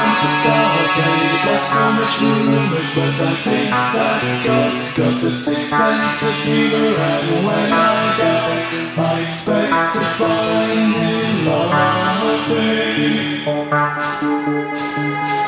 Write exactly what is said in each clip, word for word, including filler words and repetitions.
want to start any blasphemous rumors, but I think that God's got a sixth sense of humor, and when I die, I expect to find him laughing.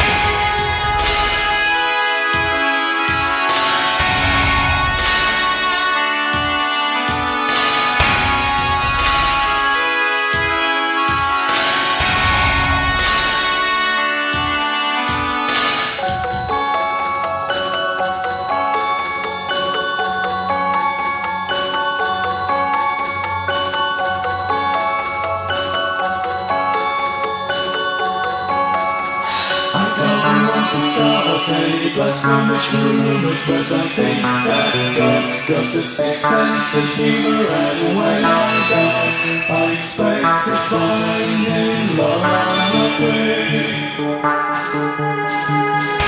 To start any blasphemous rumors, but I think that God's got a sixth sense of humor, and when I die, I expect to find him laughing.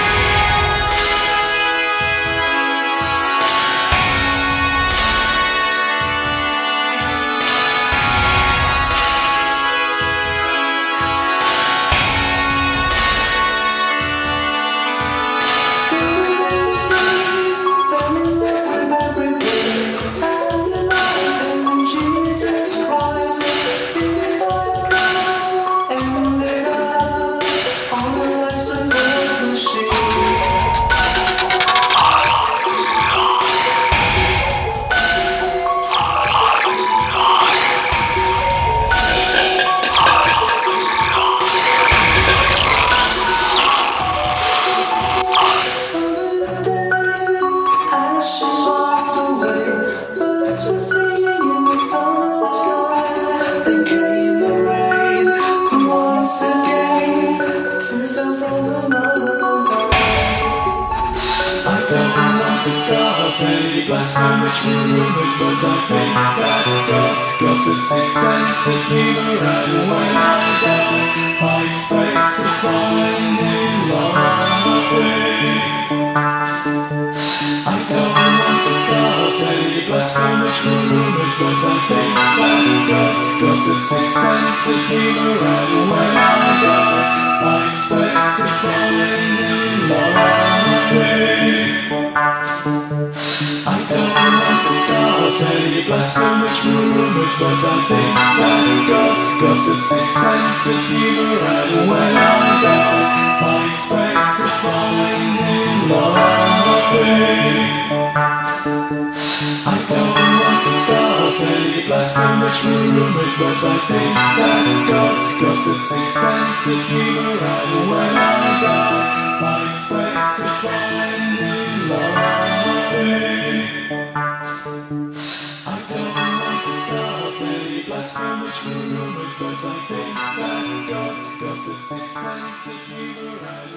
To start any blasphemous rumors, but I think that God's got a sixth sense of humor, and when I die, I expect to find him laughing. I don't want to start any blasphemous rumors, but I think that God's got a sixth sense of humor, and when I die, I expect to find him laughing. I don't want to start any blasphemous rumors, but I think that God's got a sixth sense of humor, and when I die, I expect to find him laughing. I don't want to start any blasphemous rumors, but I think that God's got a sixth sense of humor, and when I die, I expect to find him laughing. I don't want to start any blasphemous rumors, but I think that God's got a sixth sense of humor.